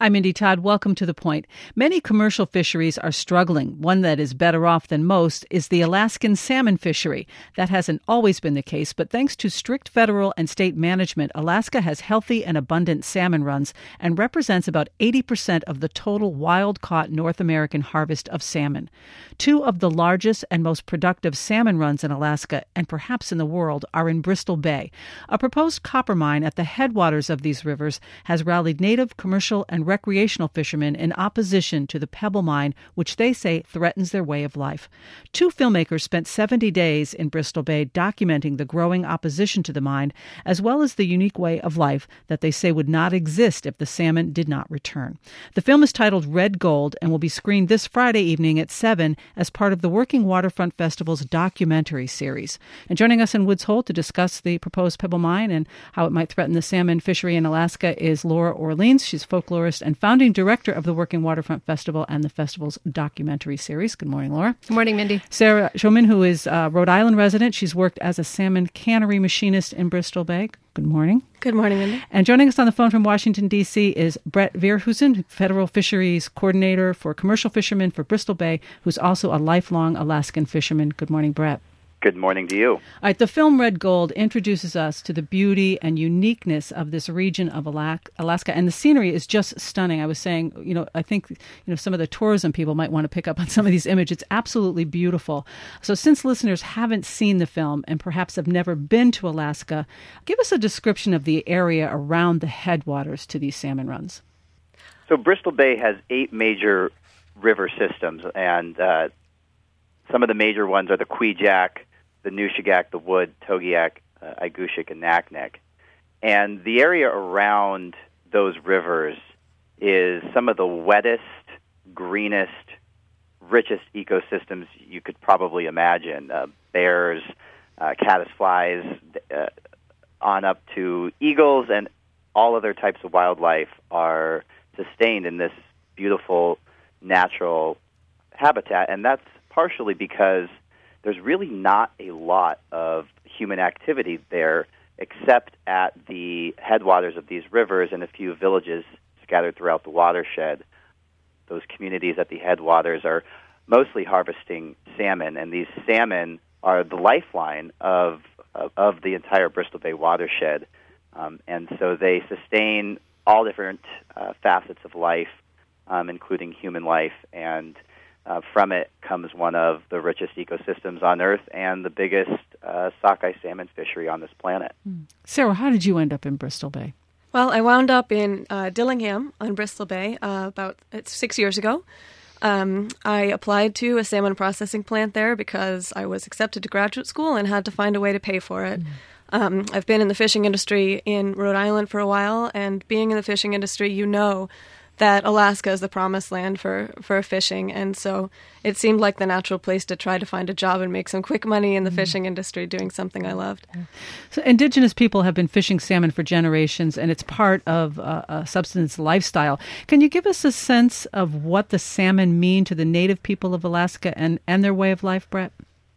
I'm Mindy Todd. Welcome to The Point. Many commercial fisheries are struggling. One that is better off than most is the Alaskan salmon fishery. That hasn't always been the case, but thanks to strict federal and state management, Alaska has healthy and abundant salmon runs and represents about 80% of the total wild-caught North American harvest of salmon. Two of the largest and most productive salmon runs in Alaska, and perhaps in the world, are in Bristol Bay. A proposed copper mine at the headwaters of these rivers has rallied native, commercial, and recreational fishermen in opposition to the Pebble Mine, which they say threatens their way of life. Two filmmakers spent 70 days in Bristol Bay documenting the growing opposition to the mine, as well as the unique way of life that they say would not exist if the salmon did not return. The film is titled Red Gold and will be screened this Friday evening at 7 as part of the Working Waterfront Festival's documentary series. And joining us in Woods Hole to discuss the proposed Pebble Mine and how it might threaten the salmon fishery in Alaska is Laura Orleans. She's folklorist and founding director of the Working Waterfront Festival and the festival's documentary series. Good morning, Laura. Good morning, Mindy. Sarah Schoeman, who is a Rhode Island resident. She's worked as a salmon cannery machinist in Bristol Bay. Good morning. Good morning, Mindy. And joining us on the phone from Washington, D.C. is Brett Verhusen, Federal Fisheries Coordinator for Commercial Fishermen for Bristol Bay, who's also a lifelong Alaskan fisherman. Good morning, Brett. Good morning to you. All right, the film Red Gold introduces us to the beauty and uniqueness of this region of Alaska, and the scenery is just stunning. I was saying, I think, some of the tourism people might want to pick up on some of these images. It's absolutely beautiful. So since listeners haven't seen the film and perhaps have never been to Alaska, give us a description of the area around the headwaters to these salmon runs. So Bristol Bay has 8 major river systems, and some of the major ones are the Kvichak, the Nushagak, the Wood, Togiak, Igushik, and Naknek. And the area around those rivers is some of the wettest, greenest, richest ecosystems you could probably imagine. Bears, caddisflies, on up to eagles, and all other types of wildlife are sustained in this beautiful natural habitat. And that's partially because there's really not a lot of human activity there except at the headwaters of these rivers and a few villages scattered throughout the watershed. Those communities at the headwaters are mostly harvesting salmon, and these salmon are the lifeline of the entire Bristol Bay watershed. And so they sustain all different facets of life, including human life, and from it comes one of the richest ecosystems on Earth and the biggest sockeye salmon fishery on this planet. Sarah, how did you end up in Bristol Bay? Well, I wound up in Dillingham on Bristol Bay about 6 years ago. I applied to a salmon processing plant there because I was accepted to graduate school and had to find a way to pay for it. I've been in the fishing industry in Rhode Island for a while, and being in the fishing industry, you know that Alaska is the promised land for fishing, and so it seemed like the natural place to try to find a job and make some quick money in the fishing industry doing something I loved. So indigenous people have been fishing salmon for generations, and it's part of a subsistence lifestyle. Can you give us a sense of what the salmon mean to the native people of Alaska and their way of life, Brett?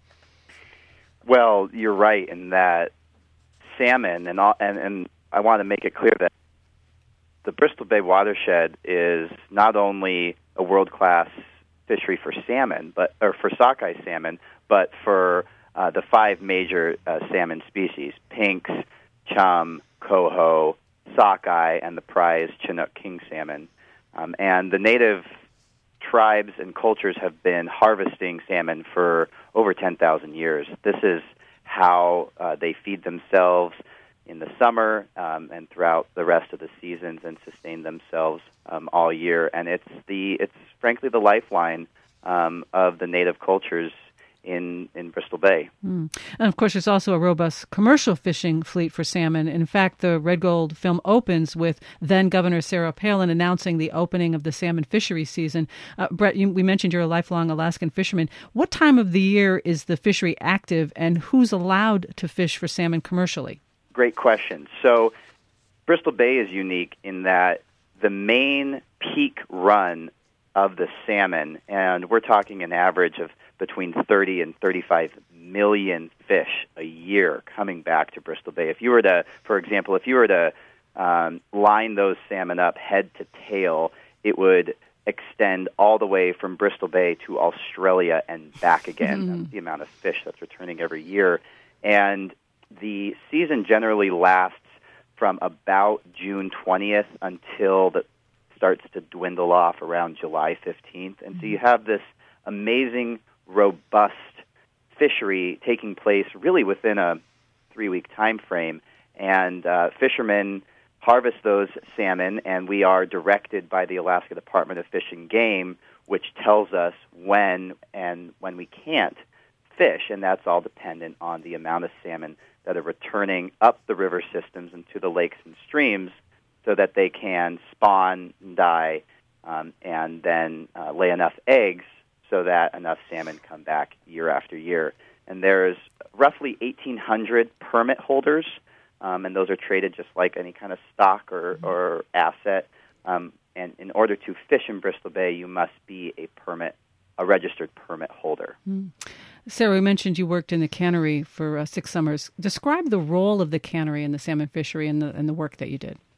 Well, you're right in that salmon, and I want to make it clear that the Bristol Bay watershed is not only a world-class fishery for salmon, for sockeye salmon, but for the 5 major salmon species: pinks, chum, coho, sockeye, and the prize Chinook king salmon. And the native tribes and cultures have been harvesting salmon for over 10,000 years. This is how they feed themselves in the summer and throughout the rest of the seasons, and sustain themselves all year. And it's frankly the lifeline of the native cultures in Bristol Bay. And of course, there's also a robust commercial fishing fleet for salmon. In fact, the Red Gold film opens with then Governor Sarah Palin announcing the opening of the salmon fishery season. Brett, we mentioned you're a lifelong Alaskan fisherman. What time of the year is the fishery active, and who's allowed to fish for salmon commercially? Great question. So Bristol Bay is unique in that the main peak run of the salmon, and we're talking an average of between 30 and 35 million fish a year coming back to Bristol Bay. If you were to, for example, line those salmon up head to tail, it would extend all the way from Bristol Bay to Australia and back again. That's the amount of fish that's returning every year. And the season generally lasts from about June 20th until it starts to dwindle off around July 15th. And so you have this amazing, robust fishery taking place really within a 3-week time frame. And fishermen harvest those salmon, and we are directed by the Alaska Department of Fish and Game, which tells us when and when we can't fish, and that's all dependent on the amount of salmon that are returning up the river systems into the lakes and streams so that they can spawn and die and then lay enough eggs so that enough salmon come back year after year. And there's roughly 1,800 permit holders, and those are traded just like any kind of stock or asset. And in order to fish in Bristol Bay, you must be a registered permit holder. Sarah, we mentioned you worked in the cannery for 6 summers. Describe the role of the cannery in the salmon fishery and the work that you did.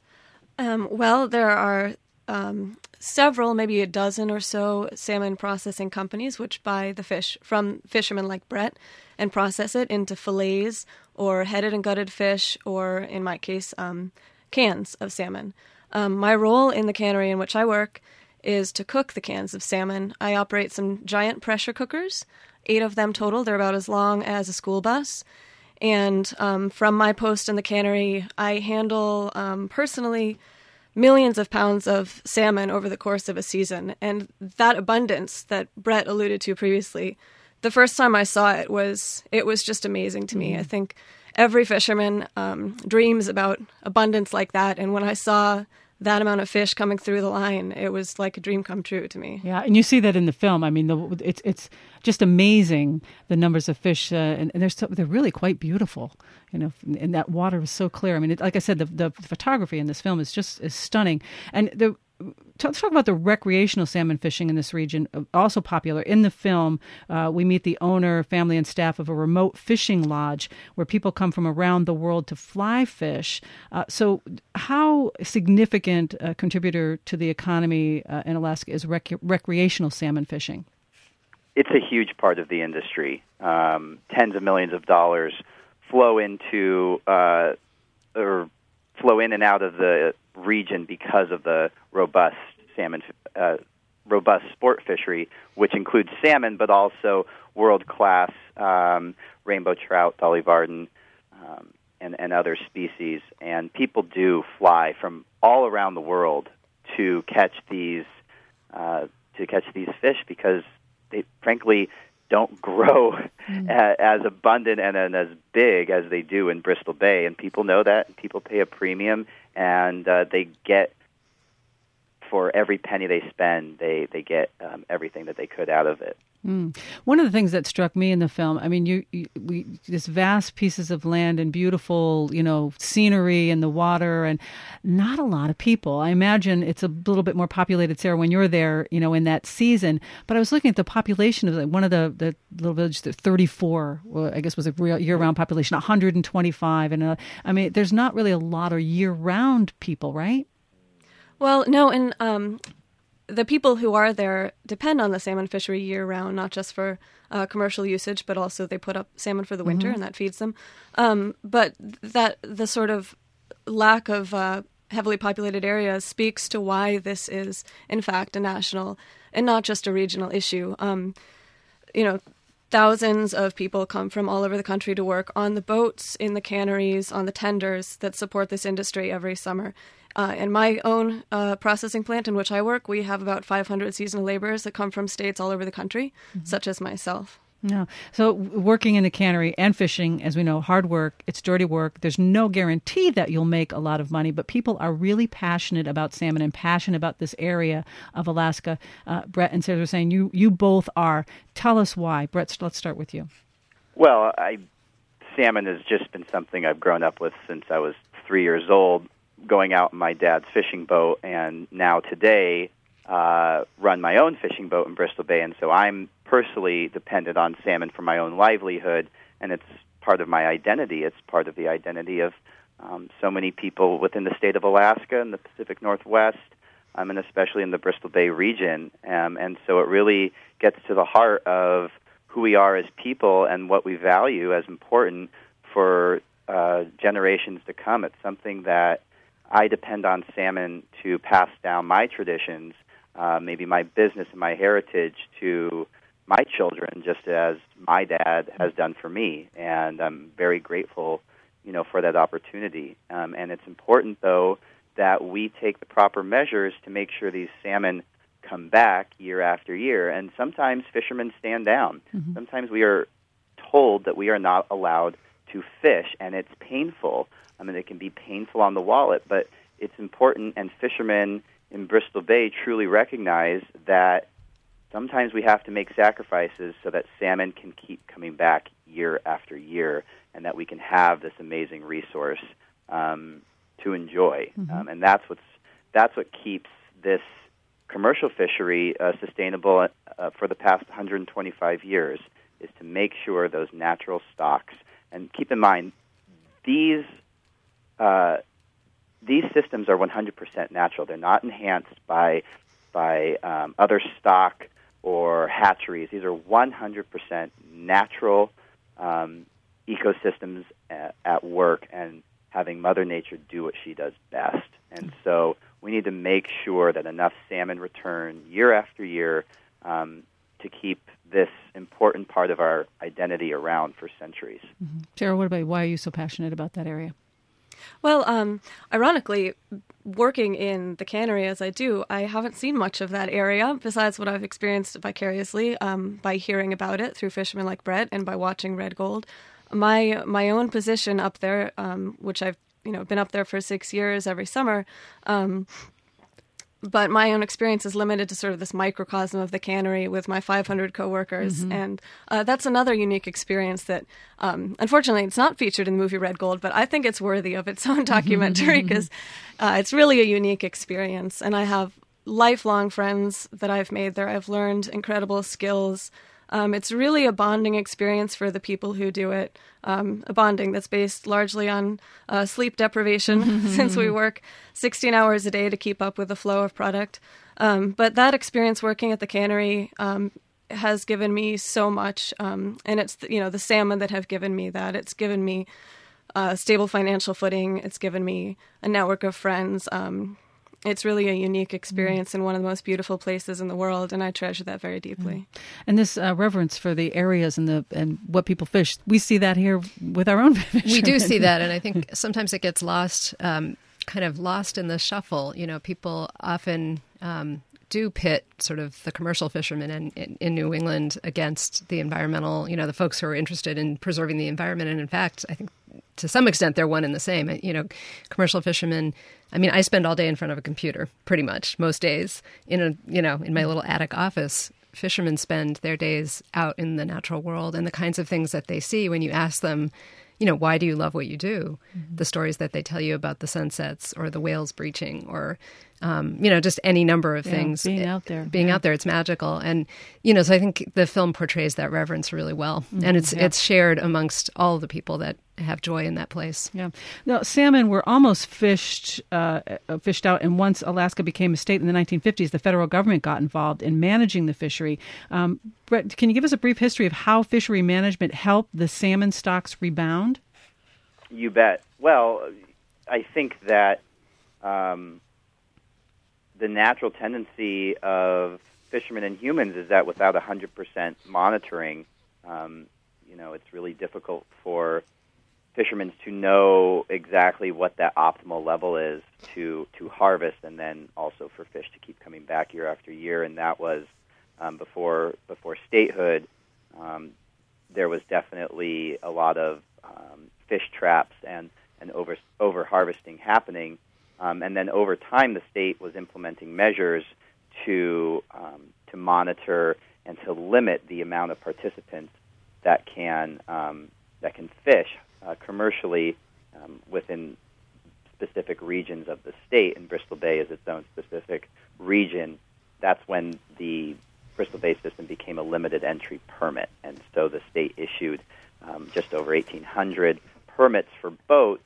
Well, there are several, maybe a dozen or so salmon processing companies which buy the fish from fishermen like Brett and process it into fillets or headed and gutted fish or, in my case, cans of salmon. My role in the cannery in which I work is to cook the cans of salmon. I operate some giant pressure cookers, 8 of them total. They're about as long as a school bus. And from my post in the cannery, I handle personally millions of pounds of salmon over the course of a season. And that abundance that Brett alluded to previously, the first time I saw it was just amazing to me. I think every fisherman dreams about abundance like that. And when I saw that amount of fish coming through the line, it was like a dream come true to me. Yeah, and you see that in the film. I mean, it's just amazing, the numbers of fish, and they're really quite beautiful. You know, and that water is so clear. I mean, like I said, the photography in this film is stunning. And let's talk about the recreational salmon fishing in this region, also popular. In the film, we meet the owner, family, and staff of a remote fishing lodge where people come from around the world to fly fish. So how significant a contributor to the economy in Alaska is recreational salmon fishing? It's a huge part of the industry. Tens of millions of dollars flow into or flow in and out of the region because of the robust sport fishery, which includes salmon, but also world-class rainbow trout, Dolly Varden, and other species. And people do fly from all around the world to catch these fish because they frankly don't grow as abundant and as big as they do in Bristol Bay, and people know that, and people pay a premium, and they get, for every penny they spend, they get everything that they could out of it. One of the things that struck me in the film, I mean, this vast pieces of land and beautiful, scenery and the water, and not a lot of people. I imagine it's a little bit more populated, Sarah, when you're there, in that season. But I was looking at the population of one of the little villages, 34, I guess was a real year-round population, 125. And I mean, there's not really a lot of year-round people, right? Well, no, and the people who are there depend on the salmon fishery year-round, not just for commercial usage, but also they put up salmon for the winter, and that feeds them. But that the sort of lack of heavily populated areas speaks to why this is, in fact, a national and not just a regional issue. Thousands of people come from all over the country to work on the boats, in the canneries, on the tenders that support this industry every summer. In my own processing plant in which I work, we have about 500 seasonal laborers that come from states all over the country, such as myself. Yeah. So working in the cannery and fishing, as we know, hard work, it's dirty work. There's no guarantee that you'll make a lot of money, but people are really passionate about salmon and passionate about this area of Alaska. Brett and Sarah were saying you both are. Tell us why. Brett, let's start with you. Well, salmon has just been something I've grown up with since I was 3 years old, going out in my dad's fishing boat, and now today run my own fishing boat in Bristol Bay, and so I'm personally dependent on salmon for my own livelihood, and it's part of my identity. It's part of the identity of so many people within the state of Alaska and the Pacific Northwest, and especially in the Bristol Bay region. And so it really gets to the heart of who we are as people and what we value as important for generations to come. It's something that I depend on salmon to pass down my traditions, maybe my business and my heritage to my children, just as my dad has done for me. And I'm very grateful, for that opportunity. And it's important, though, that we take the proper measures to make sure these salmon come back year after year. And sometimes fishermen stand down. Mm-hmm. Sometimes we are told that we are not allowed to fish, and it's painful. It can be painful on the wallet, but it's important, and fishermen in Bristol Bay truly recognize that sometimes we have to make sacrifices so that salmon can keep coming back year after year, and that we can have this amazing resource to enjoy. Mm-hmm. And that's what keeps this commercial fishery sustainable for the past 125 years, is to make sure those natural stocks. And keep in mind, these systems are 100% natural. They're not enhanced by other stock or hatcheries. These are 100% natural ecosystems at work, and having Mother Nature do what she does best. And so we need to make sure that enough salmon return year after year to keep this important part of our identity around for centuries. Mm-hmm. Sarah, what about you? Why are you so passionate about that area? Well, ironically, working in the cannery as I do, I haven't seen much of that area besides what I've experienced vicariously by hearing about it through fishermen like Brett and by watching Red Gold. My own position up there, which I've been up there for 6 years every summer, but my own experience is limited to sort of this microcosm of the cannery with my 500 coworkers. Mm-hmm. And that's another unique experience that, unfortunately, it's not featured in the movie Red Gold, but I think it's worthy of its own documentary because it's really a unique experience. And I have lifelong friends that I've made there. I've learned incredible skills. It's really a bonding experience for the people who do it, a bonding that's based largely on sleep deprivation since we work 16 hours a day to keep up with the flow of product. But that experience working at the cannery has given me so much, and it's the salmon that have given me that. It's given me stable financial footing. It's given me a network of friends. It's really a unique experience in one of the most beautiful places in the world, and I treasure that very deeply. And this reverence for the areas and what people fish, we see that here with our own fishermen. We do see that, and I think sometimes it gets lost, kind of lost in the shuffle. People often do pit sort of the commercial fishermen in New England against the environmental, the folks who are interested in preserving the environment. And in fact, I think to some extent they're one and the same. Commercial fishermen, I spend all day in front of a computer pretty much most days in my little attic office. Fishermen spend their days out in the natural world, and the kinds of things that they see when you ask them, why do you love what you do? Mm-hmm. The stories that they tell you about the sunsets or the whales breaching or, just any number of things. Being out there. Out there, it's magical. And, so I think the film portrays that reverence really well. Mm-hmm. And it's shared amongst all the people that have joy in that place. Yeah. Now, salmon were almost fished out, and once Alaska became a state in the 1950s, the federal government got involved in managing the fishery. Brett, can you give us a brief history of how fishery management helped the salmon stocks rebound? You bet. Well, I think that the natural tendency of fishermen and humans is that without 100% monitoring, it's really difficult for fishermen to know exactly what that optimal level is to harvest, and then also for fish to keep coming back year after year. And that was before statehood. There was definitely a lot of fish traps and over harvesting happening. And then over time, the state was implementing measures to monitor and to limit the amount of participants that can fish commercially within specific regions of the state. And Bristol Bay is its own specific region. That's when the Bristol Bay system became a limited entry permit, and so the state issued just over 1,800 permits for boats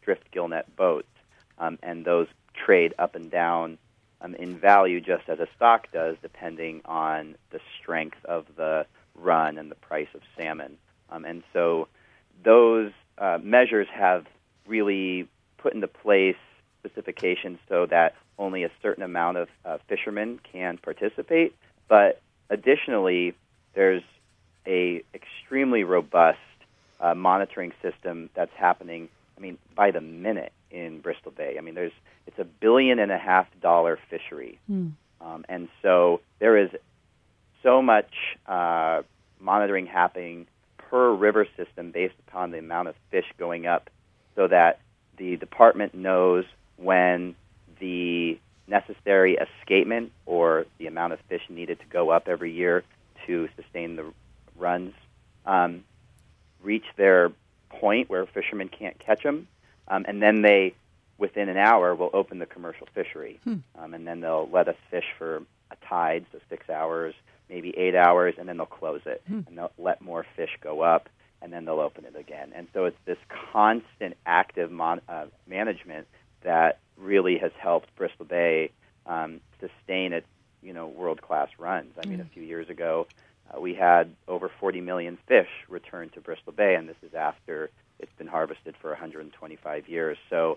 drift gillnet boats, and those trade up and down in value just as a stock does, depending on the strength of the run and the price of salmon. And so those measures have really put into place specifications so that only a certain amount of fishermen can participate. But additionally, there's a extremely robust monitoring system that's happening, by the minute in Bristol Bay. It's $1.5 billion fishery. And so there is so much monitoring happening per river system based upon the amount of fish going up, so that the department knows when the necessary escapement or the amount of fish needed to go up every year to sustain the runs reach their point where fishermen can't catch them, and then they, within an hour, will open the commercial fishery, and then they'll let us fish for a tide, so 6 hours, maybe 8 hours, and then they'll close it, and they'll let more fish go up, and then they'll open it again. And so it's this constant active management that really has helped Bristol Bay sustain its world-class runs. A few years ago, we had over 40 million fish return to Bristol Bay, and this is after it's been harvested for 125 years. So,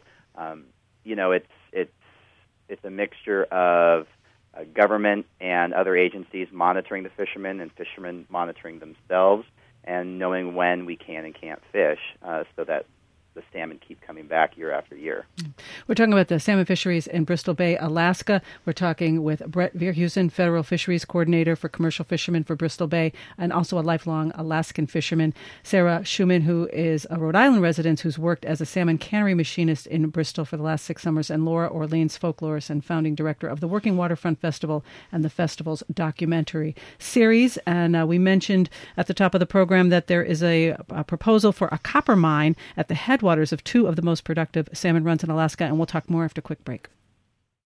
it's a mixture of government and other agencies monitoring the fishermen and fishermen monitoring themselves and knowing when we can and can't fish so that the salmon keep coming back year after year. We're talking about the salmon fisheries in Bristol Bay, Alaska. We're talking with Brett Verhusen, Federal Fisheries Coordinator for Commercial Fishermen for Bristol Bay, and also a lifelong Alaskan fisherman. Sarah Schumann, who is a Rhode Island resident who's worked as a salmon cannery machinist in Bristol for the last 6 summers, and Laura Orleans, folklorist and founding director of the Working Waterfront Festival and the festival's documentary series. And we mentioned at the top of the program that there is a proposal for a copper mine at the headwaters of 2 of the most productive salmon runs in Alaska, and we'll talk more after a quick break.